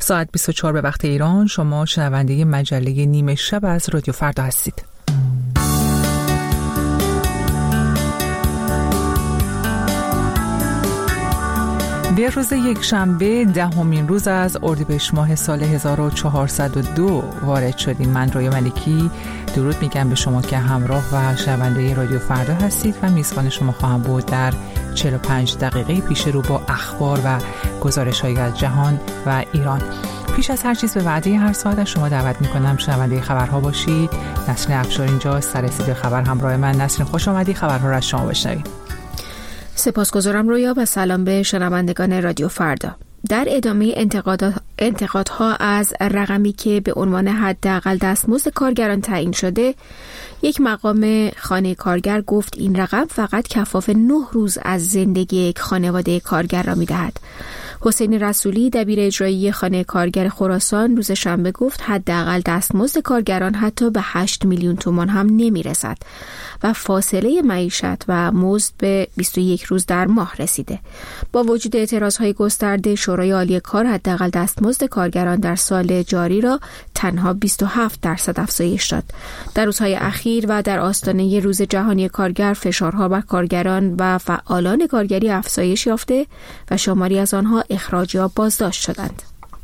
ساعت 24 به وقت ایران. شما شنونده مجله نیمه شب از رادیو فردا هستید. به روز یک شنبه 10مین روز از اردیبهشت ماه سال 1402 وارد شدیم. من رویا ملکی درود میگم به شما که همراه و شنونده رادیو فردا هستید و میزبان شما خواهم بود در 45 دقیقه پیش رو با اخبار و گزارش‌های از جهان و ایران. پیش از هر چیز به وعده هر ساعت از شما دعوت میکنم شنونده خبرها باشید. نسرین افشار اینجا سررسید خبر همراه من. نسرین خوش آمدی، خبرها را از شما بشنویم. سپاسگزارم رویا و سلام به شنوندگان رادیو فردا. در ادامه انتقادها از رقمی که به عنوان حداقل دستمزد کارگران تعیین شده، یک مقام خانه کارگر گفت این رقم فقط کفاف 9 روز از زندگی یک خانواده کارگر را می‌دهد. حسین رسولی دبیر اجرایی خانه کارگر خراسان روز شنبه گفت حداقل دستمزد کارگران حتی به 8 میلیون تومان هم نمی‌رسد و فاصله معیشت و مزد به 21 روز در ماه رسیده. با وجود اعتراضهای گسترده، شورای عالی کار حداقل دستمزد کارگران در سال جاری را تنها 27% افزایش داد. در روزهای اخیر و در آستانه روز جهانی کارگر، فشارها بر کارگران و فعالان کارگری افزایش یافته و شماری از آنها اخراج یا بازداشت شدند.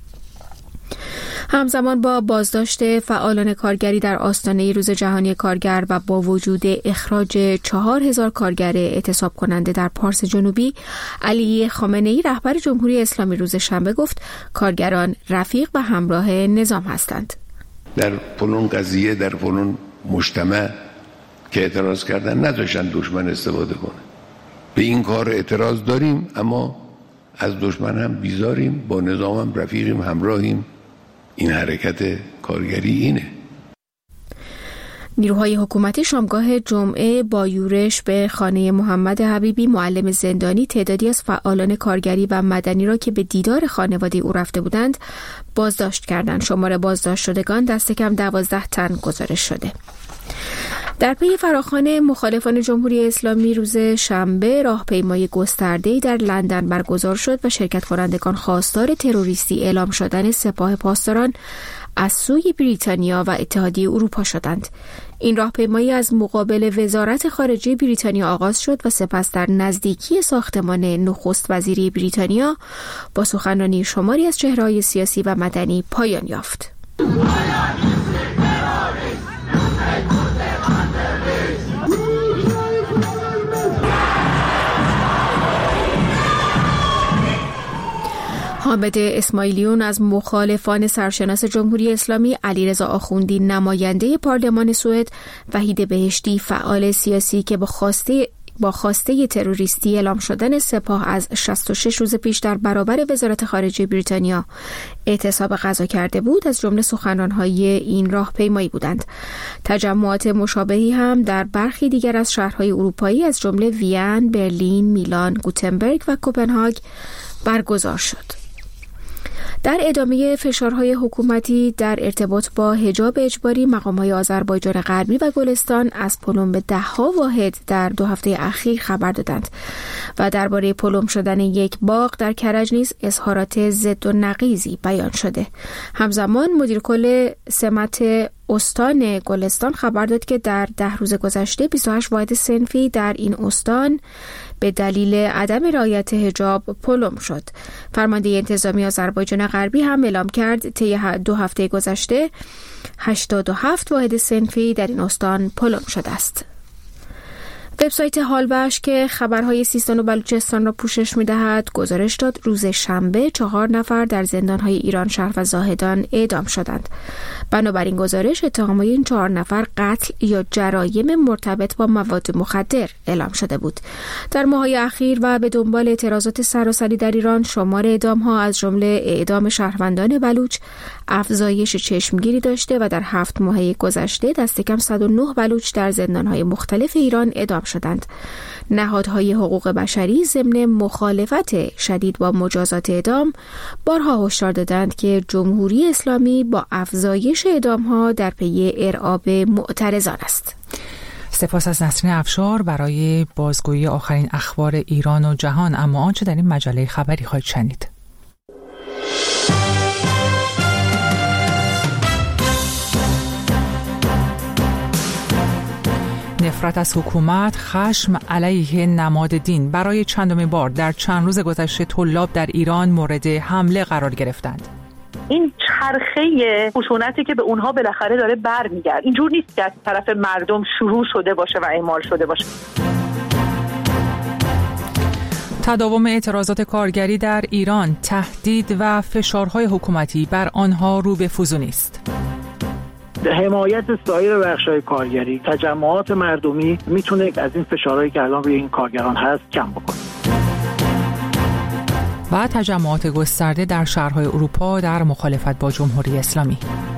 همزمان با بازداشت فعالان کارگری در آستانه روز جهانی کارگر و با وجود اخراج 4000 کارگر اعتصاب کننده در پارس جنوبی، علی خامنه‌ای رهبر جمهوری اسلامی روز شنبه گفت کارگران رفیق و همراه نظام هستند. در فلان قضیه، در فلان مجتمع که اعتراض کردن نذاشتن دشمن استفاده کنه. به این کار اعتراض داریم، اما از دشمن هم بیزاریم، با نظام هم رفیقیم، همراهیم. این حرکت کارگری اینه. نیروهای حکومتی شامگاه جمعه با یورش به خانه محمد حبیبی معلم زندانی تعدادی از فعالان کارگری و مدنی را که به دیدار خانواده او رفته بودند بازداشت کردند. شمار بازداشت شدگان دست کم 12 تن گزارش شده. در پی فراخوان مخالفان جمهوری اسلامی روز شنبه راهپیمایی گسترده‌ای در لندن برگزار شد و شرکت کنندگان خواستار تروریستی اعلام شدن سپاه پاسداران از سوی بریتانیا و اتحادیه اروپا شدند. این راهپیمایی از مقابل وزارت خارجه بریتانیا آغاز شد و سپس در نزدیکی ساختمان نخست وزیری بریتانیا با سخنرانی شماری از چهره‌های سیاسی و مدنی پایان یافت. حامد اسماعیلیون از مخالفان سرشناس جمهوری اسلامی، علیرضا آخوندی نماینده پارلمان سوئد، وحید بهشتی فعال سیاسی که با خواسته تروریستی اعلام شدن سپاه از 66 روز پیش در برابر وزارت خارجه بریتانیا اعتصاب غذا کرده بود، از جمله سخنران‌های این راهپیمایی بودند. تجمعات مشابهی هم در برخی دیگر از شهرهای اروپایی از جمله وین، برلین، میلان، گوتنبرگ و کوپنهاگ برگزار شد. در ادامه فشارهای حکومتی در ارتباط با حجاب اجباری، مقام‌های آذربایجان غربی و گلستان از پلم به 10 واحد در 2 هفته اخیر خبر دادند و درباره پلم شدن یک باغ در کرج نیز اظهارات ضد و نقیضی بیان شده. همزمان مدیر کل سمت استان گلستان خبر داد که در 10 روز گذشته 28 واحد صنفی در این استان به دلیل عدم رعایت حجاب پلم شد. فرمانده انتظامی آذربایجان غربی هم اعلام کرد طی 2 هفته گذشته 87 واحد صنفی در این استان پلم شده است. وبسایت حالوش که خبرهای سیستان و بلوچستان را پوشش می‌دهد گزارش داد روز شنبه 4 نفر در زندان‌های ایران شهر و زاهدان اعدام شدند. بنابراین گزارش اتهام‌های این 4 نفر قتل یا جرایم مرتبط با مواد مخدر اعلام شده بود. در ماه‌های اخیر و به دنبال اعتراضات سراسری در ایران، شمار اعدام‌ها از جمله اعدام شهروندان بلوچ افزایش چشمگیری داشته و در 7 ماه گذشته دست کم 109 بلوچ در زندان‌های مختلف ایران اعدام شدند. نهادهای حقوق بشری ضمن مخالفت شدید با مجازات اعدام بارها هشدار دادند که جمهوری اسلامی با افزایش اعدام‌ها در پی ارعاب معترضان است. سپاس از نسرین افشار برای بازگویی آخرین اخبار ایران و جهان. اما آنچه در این مجله خبری خواهید شنید. نفرت از حکومت، خشم علیه نماد دین برای چندمین بار در چند روز گذشته طلاب در ایران مورد حمله قرار گرفتند. این چرخه خشونتی که به اونها بالاخره داره برمیگرده، اینجور نیست که از طرف مردم شروع شده باشه و اعمال شده باشه. تداوم اعتراضات کارگری در ایران، تهدید و فشارهای حکومتی بر آنها رو به فزونی است. حمایت سایر بخش‌های کارگری، تجمعات مردمی میتونه از این فشارهایی که الان روی این کارگران هست کم بکنه. و تجمعات گسترده در شهرهای اروپا در مخالفت با جمهوری اسلامی.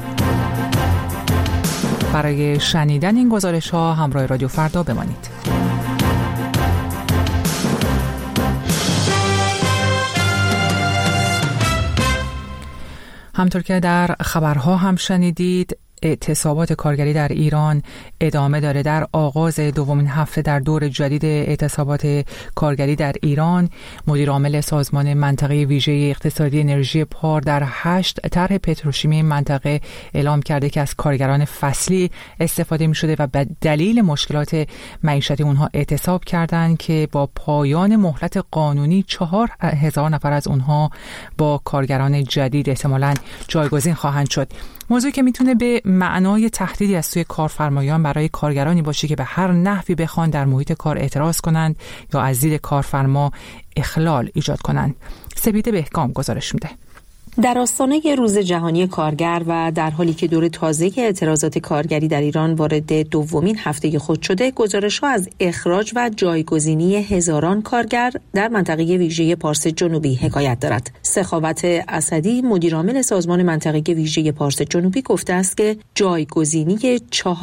برای شنیدن این گزارش‌ها همراه رادیو فردا بمانید. همطور که در خبرها هم شنیدید، اعتصابات کارگری در ایران ادامه داره. در آغاز دومین هفته در دور جدید اعتصابات کارگری در ایران، مدیر عامل سازمان منطقه ویژه اقتصادی انرژی پار در 8 طرح پتروشیمی منطقه اعلام کرده که از کارگران فصلی استفاده می شده و به دلیل مشکلات معیشتی اونها اعتصاب کردند که با پایان مهلت قانونی 4000 نفر از اونها با کارگران جدید احتمالاً جایگزین خواهند شد. موضوعی که میتونه به معنای تهدیدی از سوی کارفرمایان برای کارگرانی باشه که به هر نحوی بخوان در محیط کار اعتراض کنند یا از دید کارفرما اخلال ایجاد کنند. سپیده بهکام گزارش میده. در آستانه روز جهانی کارگر و در حالی که دور تازه اعتراضات کارگری در ایران وارد دومین هفته خود شده، گزارش‌ها از اخراج و جایگزینی هزاران کارگر در منطقه ویژه پارس جنوبی حکایت دارد. سخاوت اسدی، مدیر عامل سازمان منطقه ویژه پارس جنوبی، گفته است که جایگزینی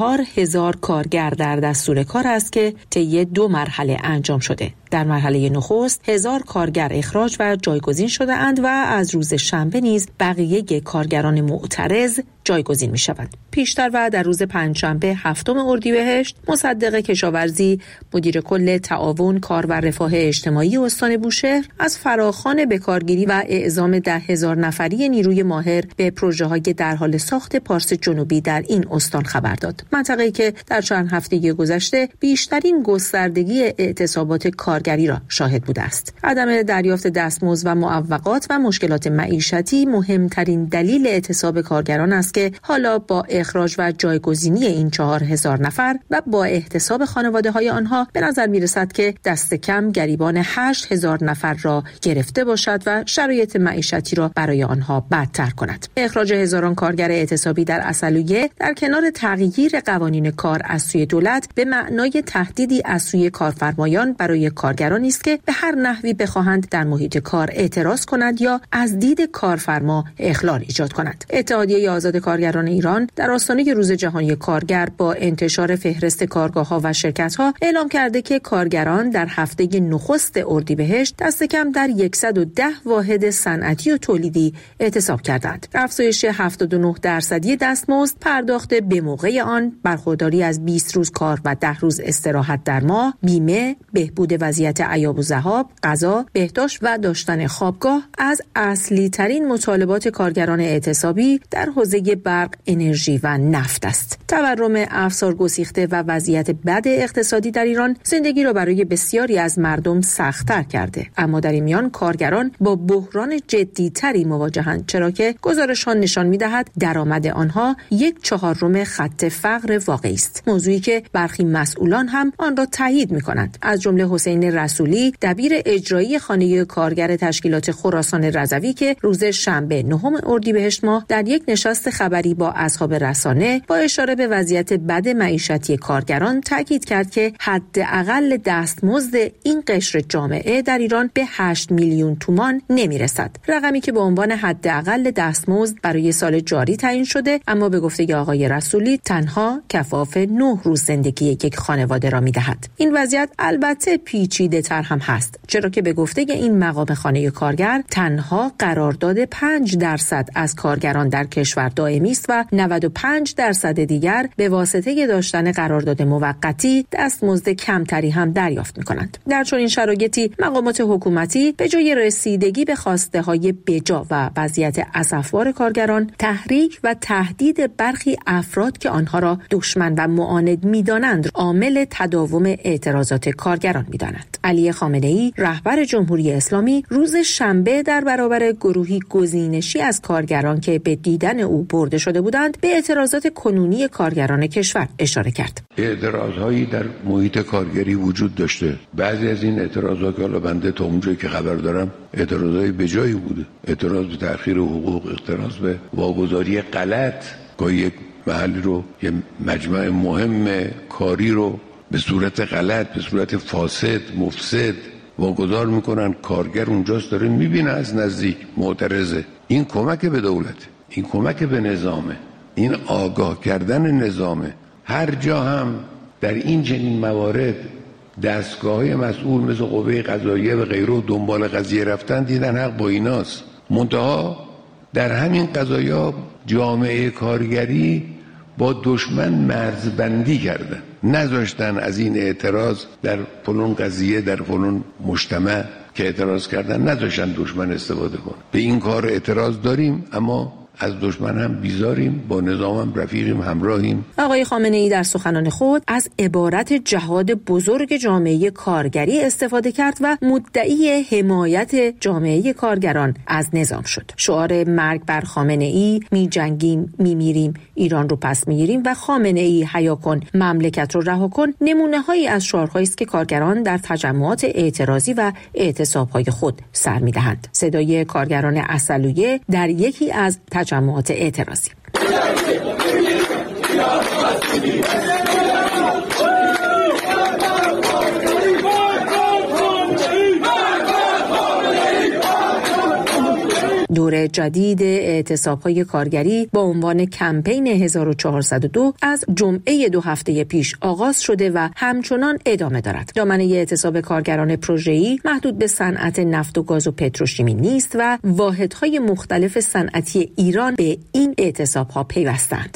4000 کارگر در دستور کار است که طی 2 مرحله انجام شده. در مرحله نخست 1000 کارگر اخراج و جایگزین شده اند و از روز شنبه نیز بقیه کارگران معترض جایگزین می شوند. پیشتر و در روز پنجشنبه 7 اردیبهشت، مصدق کشاورزی، مدیر کل تعاون کار و رفاه اجتماعی استان بوشهر از فراخوان بکارگیری و اعزام 10,000 نفری نیروی ماهر به پروژه‌های در حال ساخت پارس جنوبی در این استان خبر داد. منطقه‌ای که در چند هفته گذشته بیشترین گستردگی اعتصابات کارگری را شاهد بوده است. عدم دریافت دستمزد و معوقات و مشکلات معیشتی مهمترین دلیل اعتصاب کارگران است که حالا با اخراج و جایگزینی این 4000 نفر و با احتساب خانواده‌های آنها به نظر می‌رسد که دست کم گریبان 8000 نفر را گرفته باشد و شرایط معیشتی را برای آنها بدتر کند. اخراج هزاران کارگر اعتصابی در عسلویه در کنار تغییر قوانین کار از سوی دولت به معنای تهدیدی از سوی کارفرمایان برای کارگرانی است که به هر نحوی بخواهند در محیط کار اعتراض کنند یا از دید کارفرما اخلال ایجاد کنند. اتحادیه آزاد کارگران ایران در آستانه روز جهانی کارگر با انتشار فهرست کارگاه‌ها و شرکت‌ها اعلام کرده که کارگران در هفته نخست اردیبهشت دست کم در 110 واحد صنعتی و تولیدی اعتصاب کردند. افزایش 79% دستمزد، پرداخت به موقع آن، برخورداری از 20 روز کار و 10 روز استراحت در ماه، بیمه، بهبود وضعیت عیاب و ذهاب، غذا، بهداشت و داشتن خوابگاه از اصلی ترین مطالبات کارگران اعتصابی در حوزه برق، انرژی و نفت است. تورم افزار گسیخته و وضعیت بد اقتصادی در ایران زندگی را برای بسیاری از مردم سخت‌تر کرده، اما در این میان کارگران با بحران جدی‌تری مواجهند، چرا که گزارش‌ها نشان می‌دهد درآمد آنها 1/4 خط فقر واقعی است، موضوعی که برخی مسئولان هم آن را تایید می‌کنند. از جمله حسین رسولی، دبیر اجرایی خانه کارگر تشکیلات خراسان رضوی که روز شنبه 9 اردیبهشت ماه در یک نشست خبری با اصحاب رسانه با اشاره به وضعیت بد معیشتی کارگران تاکید کرد که حداقل دستمزد این قشر جامعه در ایران به 8 میلیون تومان نمیرسد، رقمی که به عنوان حداقل دستمزد برای سال جاری تعیین شده، اما به گفته آقای رسولی تنها کفاف 9 روز زندگی یک خانواده را میدهد. این وضعیت البته پیچیده پیچیده‌تر هم هست، چرا که به گفته این مقام خانه کارگر تنها قرارداد 5% از کارگران در کشور دائمی است و 95% دیگر به واسطه داشتن قرارداد موقتی دستمزد کمتری هم دریافت می‌کنند. در چنین شرایطی مقامات حکومتی به جای رسیدگی به خواسته‌های بجا و وضعیت اسفبار کارگران، تحریک و تهدید برخی افراد که آنها را دشمن و معاند می‌دانند، عامل تداوم اعتراضات کارگران می‌دانند. علی خامنه‌ای، رهبر جمهوری اسلامی، روز شنبه در برابر گروهی گزینشی از کارگران که به دیدن او برده شده بودند، به اعتراضات کنونی کارگران کشور اشاره کرد. اعتراضهایی در محیط کارگری وجود داشته. بعضی از این اعتراضات که حالا بنده تا اونجایی که خبر دارم اعتراضای بجایی بوده. اعتراض به تأخیر حقوق، اعتراض به واگذاری غلط، گاهی یک محلی رو، یه مجمع مهم کاری رو به صورت غلط، به صورت فاسد، مفسد واگذار میکنن. کارگر اونجاست، داره میبینه از نزدیک، معترضه. این کمک به دولت، این کمک به نظامه، این آگاه کردن نظامه. هر جا هم در این چنین موارد دستگاه‌های مسئول مثل قوه قضاییه و غیره دنبال قضیه رفتن، دیدن حق با ایناست. منتها در همین قضایا جامعه کارگری با دشمن مرزبندی کردن، نذاشتن از این اعتراض در فلان قضیه، در فلان مجتمع که اعتراض کردن، نذاشتن دشمن استفاده کنه. به این کار اعتراض داریم، اما از دشمن هم بیزاریم، با نظام هم رفیقیم، همراهیم. آقای خامنه‌ای در سخنان خود از عبارت جهاد بزرگ جامعه کارگری استفاده کرد و مدعی حمایت جامعه کارگران از نظام شد. شعار مرگ بر خامنه‌ای، می جنگیم می میریم، ایران رو پس میگیریم و خامنه‌ای حیا کن، مملکت رو رها کن، نمونه‌هایی از شعارهایی است که کارگران در تجمعات اعتراضی و اعتصاب‌های خود سر می‌دهند. صدای کارگران عسلویه در یکی از تجمعات اعتراضی. دور جدید اعتصاب‌های کارگری با عنوان کمپین 1402 از جمعه 2 هفته پیش آغاز شده و همچنان ادامه دارد. دامنه اعتصاب کارگران پروژه‌ای محدود به صنعت نفت و گاز و پتروشیمی نیست و واحدهای مختلف صنعتی ایران به این اعتصاب‌ها پیوستند.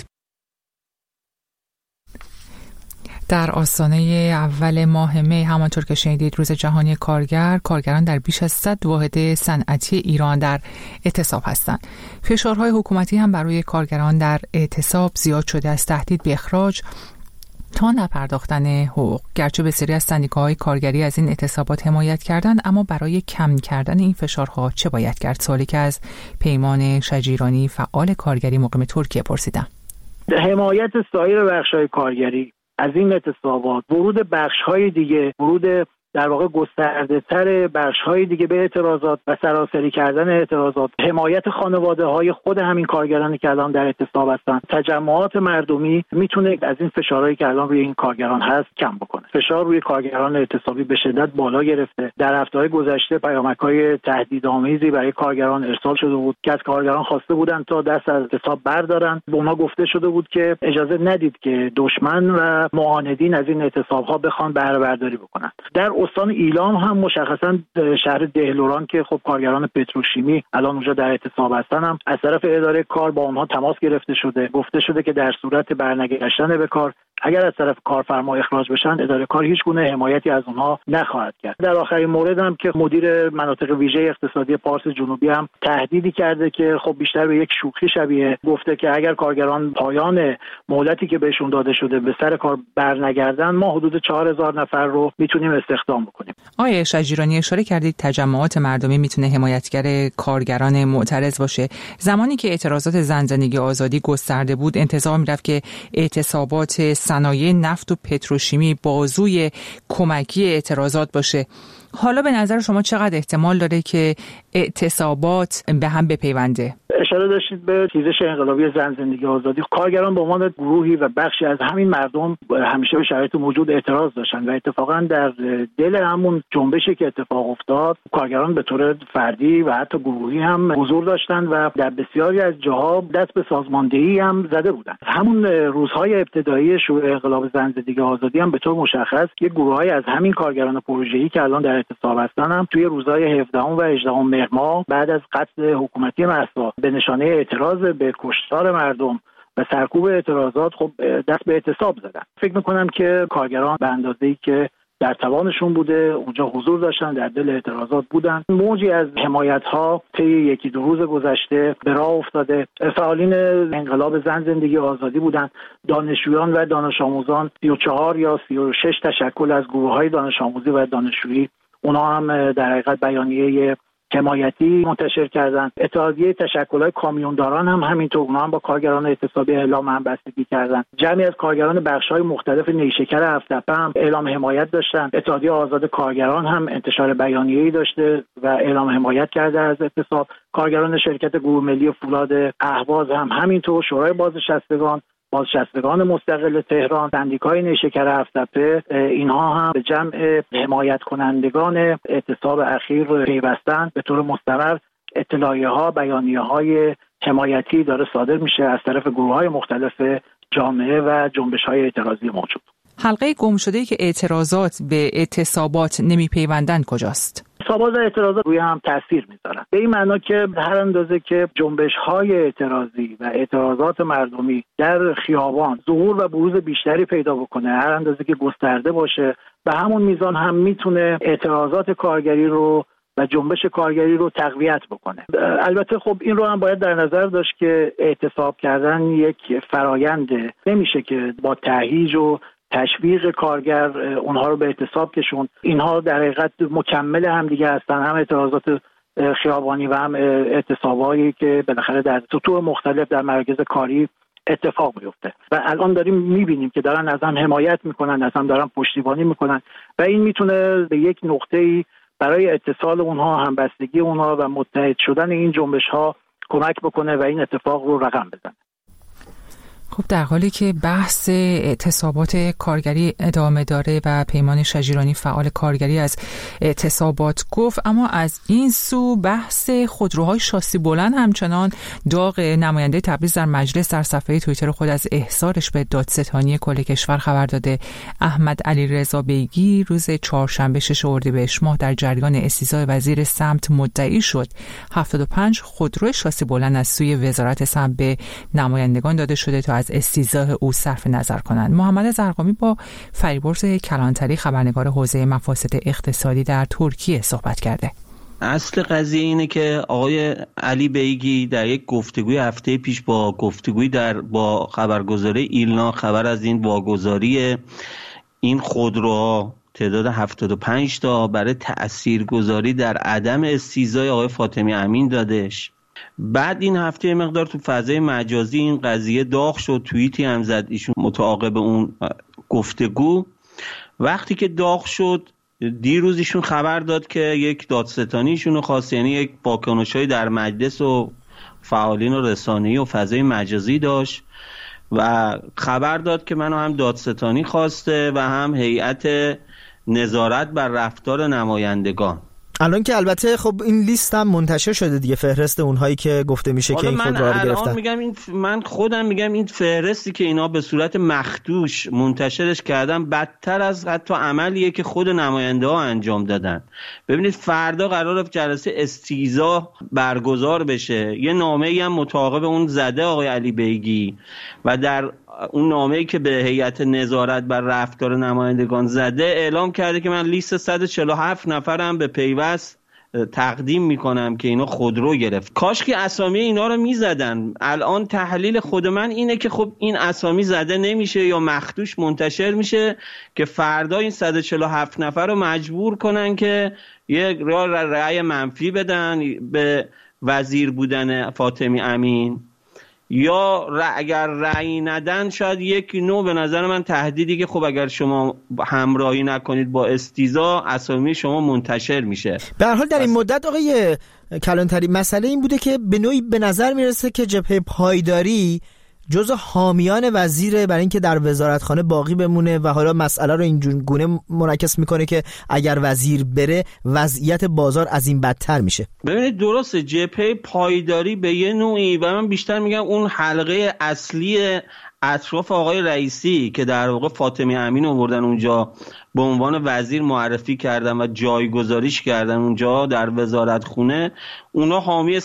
در آستانه اول ماه می، همانطور که شنیدید، روز جهانی کارگر، کارگران در بیش از 100 واحد صنعتی ایران در اعتصاب هستند. فشارهای حکومتی هم برای کارگران در اعتصاب زیاد شده، از تهدید به اخراج تا نپرداختن حقوق. گرچه بسیاری از سندیکاهای کارگری از این اعتصابات حمایت کردند، اما برای کم کردن این فشارها چه باید کرد؟ سوالی که از پیمان شجیرانی، فعال کارگری مقیم ترکیه، پرسیدم. حمایت سایر بخش‌های کارگری از این اعتصابات، ورود بخش‌های دیگه، ورود در واقع گسترده‌تر بخش‌های دیگه به اعتراضات و سراسری کردن اعتراضات، حمایت خانواده‌های خود همین کارگرانی که الان در اعتصاب هستن، تجمعات مردمی میتونه از این فشارهایی که الان روی این کارگران هست کم بکنه. فشار روی کارگران اعتصابی به شدت بالا گرفته. در هفته‌های گذشته پیامک‌های تهدیدآمیزی برای کارگران ارسال شده بود که از کارگران خواسته بودن تا دست از اعتصاب بردارن. به اونها گفته شده بود که اجازه ندید که دشمن و معاندین از این اعتصاب‌ها بخوان بهره برداری بکنن. در استان ایلام هم مشخصا شهر دهلوران که خب کارگران پتروشیمی الان اونجا در اعتصاب هستن، هم از طرف اداره کار با اونها تماس گرفته شده، گفته شده که در صورت برنگشتن به کار، اگر از طرف کارفرما اخراج بشن، اداره کار هیچ گونه حمایتی از اونها نخواهد کرد. در آخرین مورد هم که مدیر مناطق ویژه اقتصادی پارس جنوبی هم تهدیدی کرده که خب بیشتر به یک شوخی شبیه، گفته که اگر کارگران پایان مهلتی که بهشون داده شده به سر کار برنگردن، ما حدود 4000 نفر رو میتونیم استخدام بکنیم. آیه شجیرانی، اشاره کردید تجمعات مردمی میتونه حمایتگر کارگران معترض باشه. زمانی که اعتراضات زن زندگی آزادی گسترده بود، انتظار میرفت که اعتصابات صنایع نفت و پتروشیمی بازوی کمکی اعتراضات باشه. حالا به نظر شما چقدر احتمال داره که اعتصابات به هم بپیونده؟ اشاره داشتید به خیزش انقلابی زن زندگی آزادی. کارگران به عنوان گروهی و بخشی از همین مردم همیشه به شرایط موجود اعتراض داشتن و اتفاقا در دل همون جنبشی که اتفاق افتاد کارگران به طور فردی و حتی گروهی هم حضور داشتن و در بسیاری از جاها دست به سازماندهی هم زده بودن. همون روزهای ابتدایی شروع انقلاب زن زندگی آزادی هم به طور مشخص که گروه‌های از همین کارگران پروژه‌ای که الان در اعتصاب هستن هم توی روزهای 17 و 18 مهر ماه بعد از قتل حکومتی مهسا به نشانه اعتراض به کشتار مردم و سرکوب اعتراضات خب دست به اعتصاب زدن. فکر می‌کنم که کارگران به اندازه‌ای که در توانشون بوده اونجا حضور داشتن، در دل اعتراضات بودن. موجی از حمایت‌ها طی یکی دو روز گذشته به راه افتاده. فعالین انقلاب زن زندگی آزادی بودن، دانشجویان و دانش آموزان 34 یا 36 تشکل از گروه‌های دانش آموزی و دانشجویی اونا هم در حقیقت بیانیه حمایتی منتشر کردن. اتحادیه تشکل‌های کامیونداران هم همینطور، اونا هم با کارگران اعتصابی اعلام همبستگی کردن. جمعی از کارگران بخش‌های مختلف نیشکر هفت‌تپه هم اعلام حمایت داشتن. اتحادیه آزاد کارگران هم انتشار بیانیه‌ای داشته و اعلام حمایت کرده از اعتصاب. کارگران شرکت گروه ملی فولاد اهواز هم همینطور. شورای بازنشستگان مستقل تهران، سندیکای نیشکر هفت‌تپه، اینها هم به جمع حمایت کنندگان اعتصاب اخیر پیوستن. به طور مستمر اطلاعیه‌ها، بیانیه‌های حمایتی داره صادر میشه از طرف گروه‌های مختلف جامعه و جنبش‌های اعتراضی موجود. حلقه گمشده‌ای که اعتراضات به اعتصابات نمی‌پیوندن کجاست؟ اعتصابات و اعتراضات روی هم تاثیر میذارن، به این معنا که هر اندازه که جنبش‌های اعتراضی و اعتراضات مردمی در خیابان ظهور و بروز بیشتری پیدا بکنه، هر اندازه که گسترده باشه، به همون میزان هم میتونه اعتراضات کارگری رو و جنبش کارگری رو تقویت بکنه. البته خب این رو هم باید در نظر داشت که اعتصاب کردن یک فراینده، نمیشه که با تهییج و تشویق کارگر اونها رو به اعتصاب کشوند. اینها در حقیقت مکمل هم دیگه هستن، هم اعتراضات خیابانی و هم اعتصابایی که بالاخره در سطوح مختلف در مراکز کاری اتفاق میفته و الان داریم میبینیم که دارن از هم حمایت میکنن، از هم دارن پشتیبانی میکنن و این میتونه به یک نقطه‌ای برای اتصال اونها، همبستگی اونها و متحد شدن این جنبش ها کمک بکنه و این اتفاق رو رقم بزنه. خب در حالی که بحث اعتصابات کارگری ادامه داره و پیمان شجیرانی فعال کارگری از اعتصابات گفت، اما از این سو بحث خودروهای شاسی بلند همچنان داغ. نماینده تبریز در مجلس در صفحه توییتر خود از احضارش به دادستانی کل کشور خبر داده. احمد علیرضا بیگی روز چهارشنبه 6 اردیبهشت ماه در جریان استیضاح وزیر سمت مدعی شد 75 خودرو شاسی بلند از سوی وزارت سمت به نمایندگان داده شده تا از استیضاح او صرف نظر کنند. محمد زرقامی با فریبرز کلانتری خبرنگار حوزه مفاسد اقتصادی در ترکیه صحبت کرده. اصل قضیه اینه که آقای علی بیگی در یک گفتگوی هفته پیش با خبرگزاری ایلنا خبر از این واگذاری این خودروها تعداد 75 تا برای تاثیرگذاری در عدم استیضاح آقای فاطمی امین دادش. بعد این هفته مقدار تو فضای مجازی این قضیه داغ شد، توییتی هم زد ایشون متعاقب اون گفتگو. وقتی که داغ شد دیروز ایشون خبر داد که یک دادستانی ایشونو خواست، یعنی یک واکنش‌های در مجلس و فعالین و رسانه‌ای و فضای مجازی داشت و خبر داد که منو هم دادستانی خواسته و هم هیئت نظارت بر رفتار نمایندگان. الان که البته خب این لیست هم منتشر شده دیگه، فهرست اونهایی که گفته میشه که این خودرو رو گرفتن. من خودم میگم این فهرستی که اینا به صورت مخدوش منتشرش کردن بدتر از حتی عملیه که خود نماینده ها انجام دادن. ببینید فردا قراره جلسه استیضاح برگزار بشه، یه نامه‌ای هم متعاقب اون زده آقای علی بیگی و در اون نامه‌ای که به هیئت نظارت بر رفتار نمایندگان زده اعلام کرده که من لیست 147 نفرم به پیوست تقدیم میکنم که اینا خودرو گرفت. کاش که اسامی اینا رو میزدن. الان تحلیل خود من اینه که خب این اسامی زده نمیشه یا مخدوش منتشر میشه که فردا این 147 نفر رو مجبور کنن که یک رأی منفی بدن به وزیر بودن فاطمی امین یا اگر رأی ندن شاید یک نوع به نظر من تهدیدی که خب اگر شما همراهی نکنید با استیزا اسامی شما منتشر میشه. به هر حال در این مدت آقای کلانتری مسئله این بوده که به نوعی به نظر میرسه که جبهه پایداری جزء حامیان وزیره برای اینکه در وزارتخانه باقی بمونه و حالا مسئله رو اینجور گونه منعکس میکنه که اگر وزیر بره وضعیت بازار از این بدتر میشه. ببینید درسته جبهه پایداری به یه نوعی و من بیشتر میگم اون حلقه اصلی اطراف آقای رئیسی که در واقع فاطمی امین آوردن اونجا به عنوان وزیر معرفی کردن و جایگذاریش کردن اونجا در وزارتخونه، اونا حامی 100%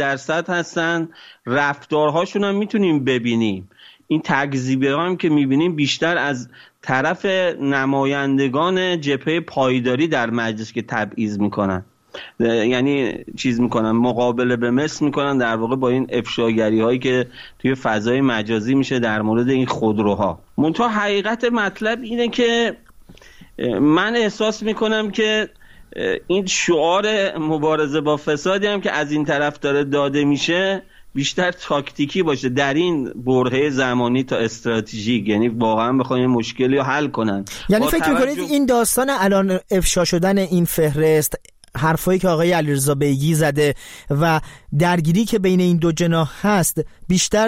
هستن. رفتارهاشون هم میتونیم ببینیم. این تکذیبه هم که میبینیم بیشتر از طرف نمایندگان جبهه پایداری در مجلس که تبعیض میکنن، یعنی چیز میکنن، مقابله به مثل میکنن در واقع با این افشاگری هایی که توی فضای مجازی میشه در مورد این خودروها. منتها حقیقت مطلب اینه که من احساس میکنم که این شعار مبارزه با فسادی هم که از این طرف داره داده میشه بیشتر تاکتیکی باشه در این برهه زمانی تا استراتژیک، یعنی واقعا بخواین مشکلی رو حل کنن. یعنی فکر میکنید این داستان الان افشا شدن این فهرست، حرفایی که آقای علیرضا بیگی زده و درگیری که بین این دو جناح هست بیشتر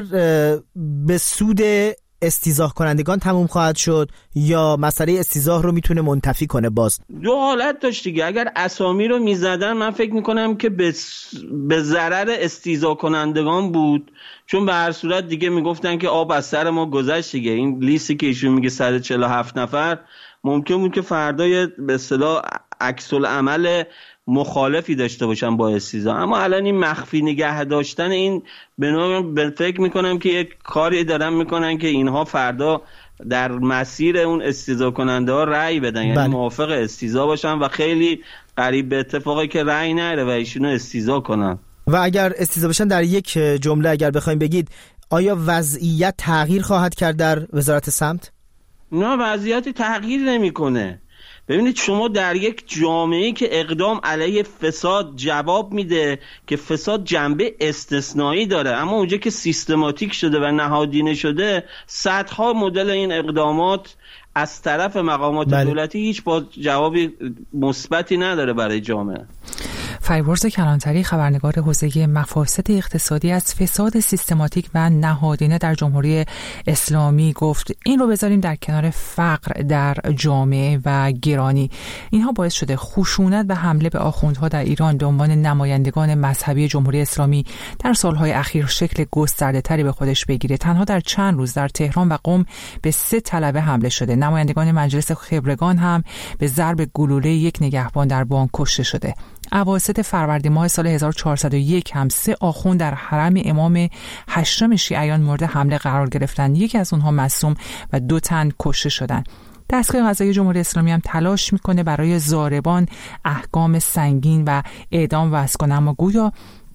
به سود استیضاح کنندگان تموم خواهد شد یا مسئله استیضاح رو میتونه منتفی کنه؟ باز دو حالت داشت دیگه. اگر اسامی رو میزدن من فکر میکنم که به ضرر استیضاح کنندگان بود، چون به هر صورت دیگه میگفتن که آب از سر ما گذشت دیگه. این لیستی که ایشون میگه 147 نفر ممکن بود که فردای به اصطلاح عکس العمل مخالفی داشته باشن با استیضاح، اما الان این مخفی نگه داشتن این به فکر میکنم که یک کاری دارن میکنن که اینها فردا در مسیر اون استیضاح کننده ها رأی بدن، یعنی موافق استیضاح باشن و خیلی قریب به اتفاقی که رأی نره و ایشونو استیضاح کنن. و اگر استیضاح بشن در یک جمله اگر بخوایم بگید آیا وضعیت تغییر خواهد کرد در وزارت سمت؟ نه، وضعیت تغییر نمیکنه. ببینید شما در یک جامعه‌ای که اقدام علیه فساد جواب میده که فساد جنبه استثنایی داره، اما اونجا که سیستماتیک شده و نهادینه شده صدها مدل این اقدامات از طرف مقامات دولتی هیچ جوابی مثبتی نداره برای جامعه. فریبرز کلانتری، خبرنگار حوزه مفاسد اقتصادی، از فساد سیستماتیک و نهادینه در جمهوری اسلامی گفت. این رو بذاریم در کنار فقر در جامعه و گرانی. اینها باعث شده خشونت و حمله به آخوندها در ایران به عنوان نمایندگان مذهبی جمهوری اسلامی در سالهای اخیر شکل گسترده‌تری به خودش بگیره. تنها در چند روز در تهران و قم به 3 طلبه حمله شده. نمایندگان مجلس خبرگان هم به ضرب گلوله یک نگهبان در بانک کشته شده. اواسط فروردین ماه سال 1401 هم 3 آخوند در حرم امام هشتم شیعیان مورد حمله قرار گرفتند. یکی از اونها مصدوم و 2 تن کشته شدند. دستگاه قضایی جمهوری اسلامی هم تلاش میکنه برای ضاربان احکام سنگین و اعدام وضع کنه، اما گویا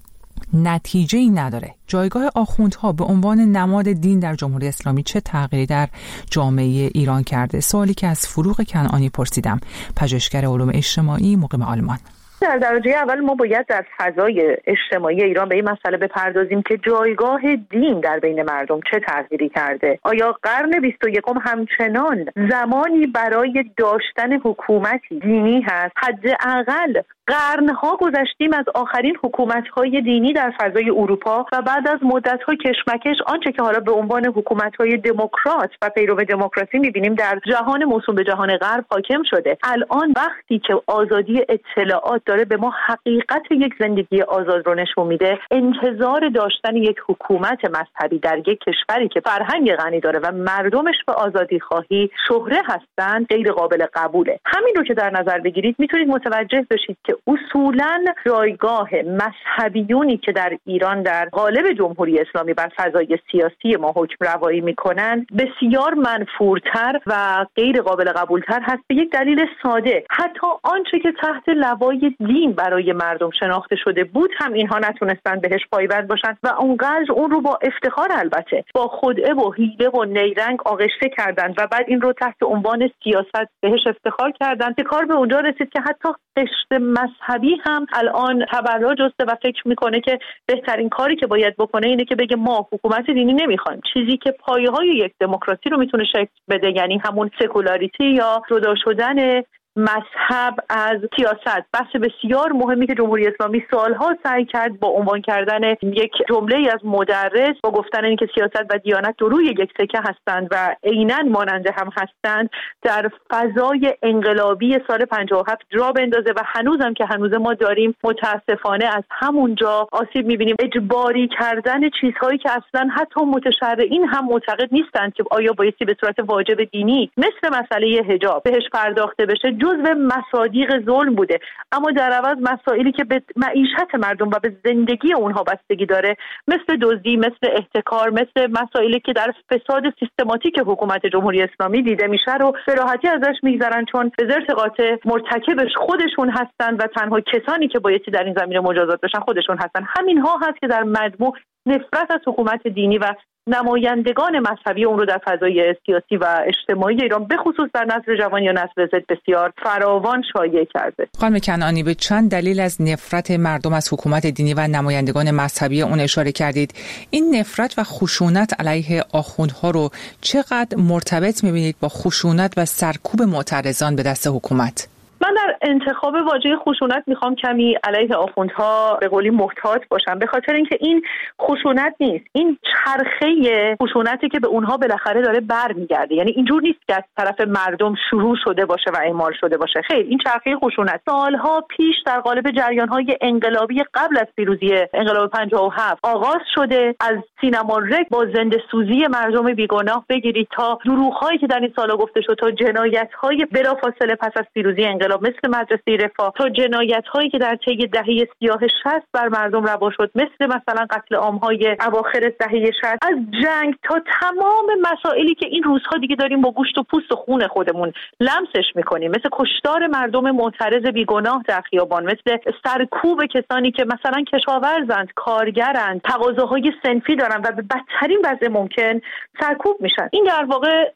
نتیجه ای نداره. جایگاه آخوندها به عنوان نماد دین در جمهوری اسلامی چه تغییری در جامعه ایران کرده؟ سوالی که از فروغ کنعانی پرسیدم، پژوهشگر علوم اجتماعی مقیم آلمان. در درجه اول ما باید در فضای اجتماعی ایران به این مسئله بپردازیم که جایگاه دین در بین مردم چه تغییری کرده. آیا قرن 21 همچنان زمانی برای داشتن حکومتی دینی هست؟ حداقل قرنها گذشتیم از آخرین حکومت‌های دینی در فضای اروپا و بعد از مدت‌های کشمکش آنچه که حالا به عنوان حکومت‌های دموکرات و پیرو دموکراسی می‌بینیم در جهان موسوم به جهان غرب حاکم شده. الان وقتی که آزادی اطلاعات داره به ما حقیقت یک زندگی آزاد رو نشون میده، انتظار داشتن یک حکومت مذهبی در یک کشوری که فرهنگ غنی داره و مردمش به آزادی خواهی شهره هستند غیر قابل قبوله. همین رو که در نظر بگیرید میتونید متوجه بشید که اصولاً جایگاه مذهبیونی که در ایران در قالب جمهوری اسلامی بر فضای سیاسی ما حکم روایی میکنن بسیار منفورتر و غیر قابل قبولتر هست به یک دلیل ساده. حتی آنچه که تحت لوای دین برای مردم شناخته شده بود هم اینها نتونستن بهش پایبند باشن و اونقدر اون رو با افتخار البته با خدعه و حیله و نیرنگ آغشته کردند و بعد این رو تحت عنوان سیاست بهش افتخار کردند که کار به اونجا رسید که حتی قشر مذهبی هم الان تبرا جسته و فکر میکنه که بهترین کاری که باید بکنه اینه که بگه ما حکومت دینی نمیخوایم، چیزی که پایه‌های یک دموکراسی رو میتونه شکل بده، یعنی همون سکولاریتی یا جدا شدن مذهب از سیاست. بحث بسیار مهمی که جمهوری اسلامی سالها سعی کرد با عنوان کردن یک جمله از مدرس با گفتن اینکه سیاست و دیانت دو روی یک سکه هستند و عیناً مانند هم هستند، در فضای انقلابی سال 57 جا بندازه و هنوزم که هنوز ما داریم متاسفانه از همونجا آسیب می‌بینیم. اجباری کردن چیزهایی که اصلاً حتی متشرعین هم معتقد نیستند که آیا بایستی به صورت واجب دینی مثل مسئله حجاب بهش پرداخته بشه، جزو مصادیق ظلم بوده. اما در عوض مسائلی که به معیشت مردم و به زندگی اونها بستگی داره، مثل دزدی، مثل احتکار، مثل مسائلی که در فساد سیستماتیک حکومت جمهوری اسلامی دیده میشه رو به راحتی ازش میگذرن، چون به زرت قاطع مرتکبش خودشون هستن و تنها کسانی که بایستی در این زمینه مجازات بشن خودشون هستن. همین ها هست که در مجموع نفرت از حکومت دینی و نمایندگان مذهبی اون رو در فضای سیاسی و اجتماعی ایران به خصوص در نسل جوان یا نسل زد بسیار فراوان شایع کرده. خانم کنعانی، به چند دلیل از نفرت مردم از حکومت دینی و نمایندگان مذهبی اون اشاره کردید. این نفرت و خشونت علیه آخوندها رو چقدر مرتبط می‌بینید با خشونت و سرکوب معترضان به دست حکومت؟ من در انتخاب واژه خشونت میخوام کمی علیه آخوندها به قولی محتاط باشم، به خاطر اینکه این خشونت نیست، این چرخه خشونتی که به اونها بالاخره داره برمیگرده. یعنی اینجور نیست که از طرف مردم شروع شده باشه و اعمال شده باشه، خیر، این چرخه خشونت سالها پیش در قالب جریان‌های انقلابی قبل از پیروزی انقلاب 57 آغاز شده. از سینما رک با زنده سوزی مردم بیگناه بگیرید تا دروغ‌هایی که در این سالا گفته شد، تا جنایت‌های بلافاصله پس از پیروزی انقلاب مثل مدرسه رفاه، تا جنایت‌هایی که در طی دهه سیاه 60 بر مردم روا شد، مثل مثلا قتل عام‌های اواخر دهه 60، از جنگ تا تمام مسائلی که این روزها دیگه داریم با گوشت و پوست و خون خودمون لمسش می‌کنیم، مثل کشتار مردم معترض بیگناه در خیابان، مثل سرکوب کسانی که مثلا کشاورزند، کارگرند، تقاضاهای صنفی دارن و به بدترین وضع ممکن سرکوب میشن. این در واقع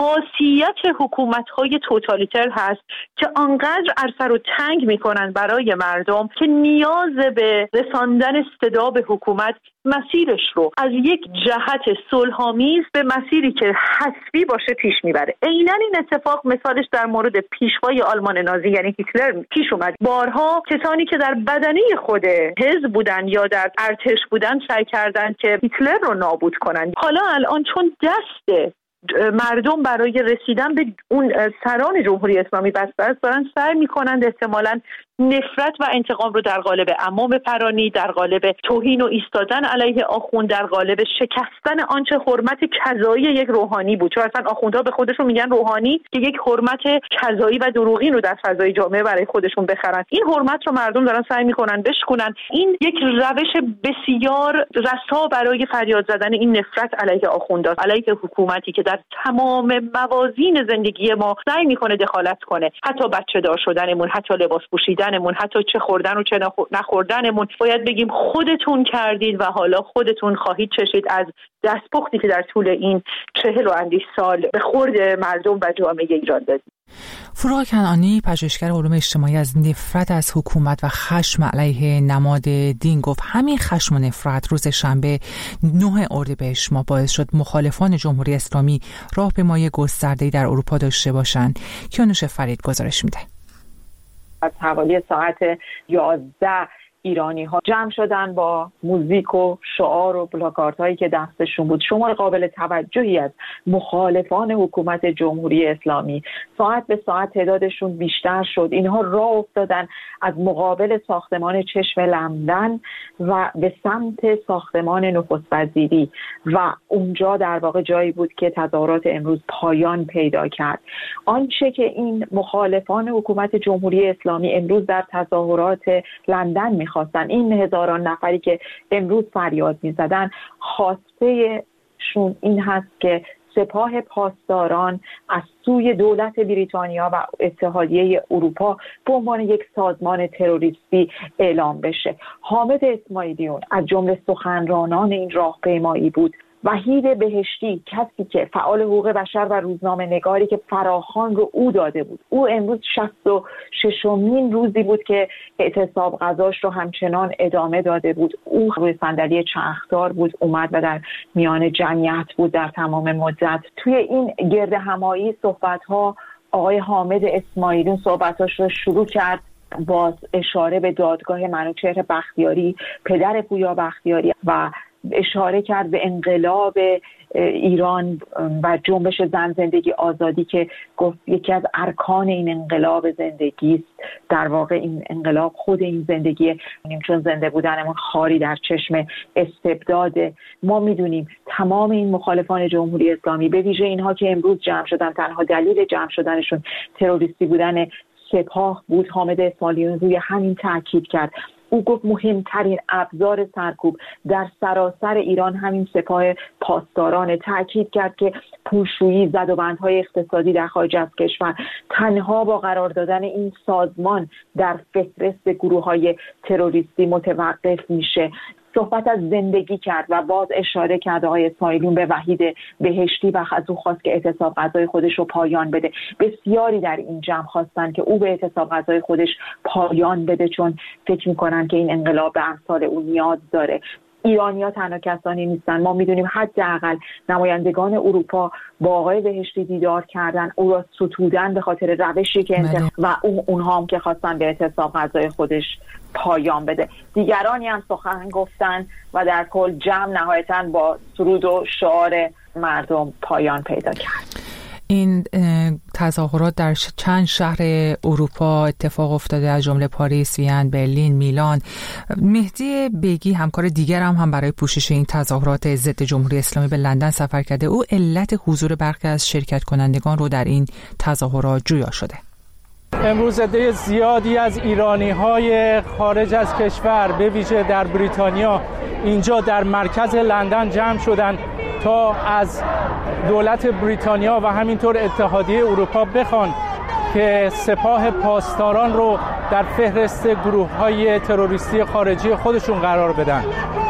خاصیت حکومت‌های توتالیتر هست که آنقدر عرصه رو تنگ می‌کنن برای مردم که نیاز به رساندن صدا به حکومت مسیرش رو از یک جهت صلح‌آمیز به مسیری که حسبی باشه پیش میبره. عیناً این اتفاق مثالش در مورد پیشوای آلمان نازی یعنی هیتلر پیش اومد. بارها کسانی که در بدنه خود حزب بودن یا در ارتش بودن سعی کردند که هیتلر رو نابود کنند. حالا الان چون دست مردم برای رسیدن به اون سران جمهوری اسلامی بسته است، دارن سعی میکنند احتمالاً نفرت و انتقام رو در قالب عمام بپرانی، در قالب توهین و ایستادن علیه آخوند، در قالب شکستن آنچه حرمت کذایی یک روحانی بود. چون اصلا آخوندها به خودشون میگن روحانی که یک حرمت کذایی و دروغین رو در فضای جامعه برای خودشون بخرن. این حرمت رو مردم دارن سعی میکنن بشکنن. این یک روش بسیار رسا برای فریاد زدن این نفرت علیه آخوندها، علیه حکومتی که در تمام موازین زندگی ما سعی میکنه دخالت کنه، حتی بچه دار شدنمون، حتی لباس پوشیدنمون، حتی چه خوردن و چه نخوردنمون. باید بگیم خودتون کردید و حالا خودتون خواهید چشید از دستپختی که در طول این 40 و اندی سال به خورد مردم و جامعه ایران دادید. فروغ کنعانی، پژوهشگر علوم اجتماعی، از نفرت از حکومت و خشم علیه نماد دین گفت. همین خشم و نفرت روز شنبه 9 اردیبهشت ماه باعث شد مخالفان جمهوری اسلامی راهپیمایی گسترده‌ای در اروپا داشته باشند. کیانوش فرید گزارش میده. از حوالی ساعت 11 ایرانی ها جمع شدن با موزیک و شعار و پلاکارت هایی که دستشون بود. شمار قابل توجهی از مخالفان حکومت جمهوری اسلامی ساعت به ساعت تعدادشون بیشتر شد. اینها راه افتادن از مقابل ساختمان چشم لمدن و به سمت ساختمان نخست وزیری و اونجا در واقع جایی بود که تظاهرات امروز پایان پیدا کرد. آنچه که این مخالفان حکومت جمهوری اسلامی امروز در تظاهرات لندن می‌خواستن، این هزاران نفری که امروز فریاد می‌زدن، خواسته شون این هست که سپاه پاسداران از سوی دولت بریتانیا و اتحادیه اروپا به عنوان یک سازمان تروریستی اعلام بشه. حامد اسماعیلیون از جمله سخنرانان این راهپیمایی بود وحید بهشتی، کسی که فعال حقوق بشر و روزنامه نگاری که فراخوان رو او داده بود، او امروز 66مین روزی بود که اعتصاب غذاش رو همچنان ادامه داده بود. او روی صندلی چرخدار بود، اومد و در میان جمعیت بود در تمام مدت. توی این گرد همایی صحبت‌ها آقای حامد اسماعیلیون صحبتاش رو شروع کرد با اشاره به دادگاه منوچهر بختیاری، پدر پویا بختیاری، و اشاره کرد به انقلاب ایران و جنبش زن زندگی آزادی که گفت یکی از ارکان این انقلاب زندگی است. در واقع این انقلاب خود این زندگی، چون زنده بودنمون خاری در چشم استبداده. ما میدونیم تمام این مخالفان جمهوری اسلامی، به ویژه اینها که امروز جمع شدن، تنها دلیل جمع شدنشون تروریستی بودن سپاه بود. حامد اسماعیلیون روی همین تاکید کرد. او گفت مهمترین ابزار سرکوب در سراسر ایران همین سپاه پاسداران. تاکید کرد که پولشویی، زدوبندهای اقتصادی در خارج از کشور تنها با قرار دادن این سازمان در فهرست گروه‌های تروریستی متوقف میشه. صحبت از زندگی کرد و باز اشاره کرد آقای اسماعیلیون به وحید بهشتی و از او خواست که اعتصاب غذای خودش رو پایان بده. بسیاری در این جمع خواستن که او به اعتصاب غذای خودش پایان بده، چون فکر میکنن که این انقلاب به امثال او نیاز داره. ایرانی‌ها تنها کسانی نیستن. ما میدونیم حداقل نمایندگان اروپا با آقای بهشتی دیدار کردن، او را ستودن به خاطر روشی که و اونها هم که خواستن به اعتصاب غذای خودش پایان بده. دیگرانی هم سخن گفتن و در کل جمع نهایتاً با سرود و شعار مردم پایان پیدا کرد. این تظاهرات در چند شهر اروپا اتفاق افتاده، از جمله پاریس، وین، برلین، میلان. مهدی بیگی همکار دیگر هم برای پوشش این تظاهرات ضد جمهوری اسلامی به لندن سفر کرده. او علت حضور برخی از شرکت کنندگان رو در این تظاهرات جویا شده. امروز عده زیادی از ایرانی‌های خارج از کشور، به ویژه در بریتانیا، اینجا در مرکز لندن جمع شدند تا از دولت بریتانیا و همینطور اتحادیه اروپا بخوان که سپاه پاسداران رو در فهرست گروه‌های تروریستی خارجی خودشون قرار بدن.